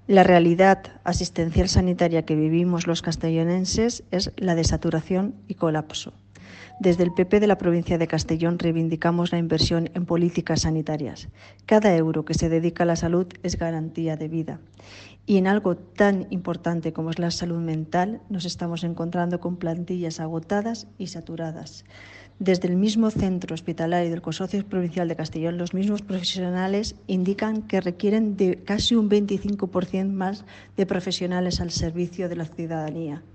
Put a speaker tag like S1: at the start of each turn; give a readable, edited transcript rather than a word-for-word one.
S1: La realidad asistencial sanitaria que vivimos los castellonenses es la de saturación y colapso. Desde el PP de la provincia de Castellón reivindicamos la inversión en políticas sanitarias. Cada euro que se dedica a la salud es garantía de vida. Y en algo tan importante como es la salud mental, nos estamos encontrando con plantillas agotadas y saturadas. Desde el mismo centro hospitalario del Consorcio Provincial de Castellón, los mismos profesionales indican que requieren de casi un 25% más de profesionales al servicio de la ciudadanía.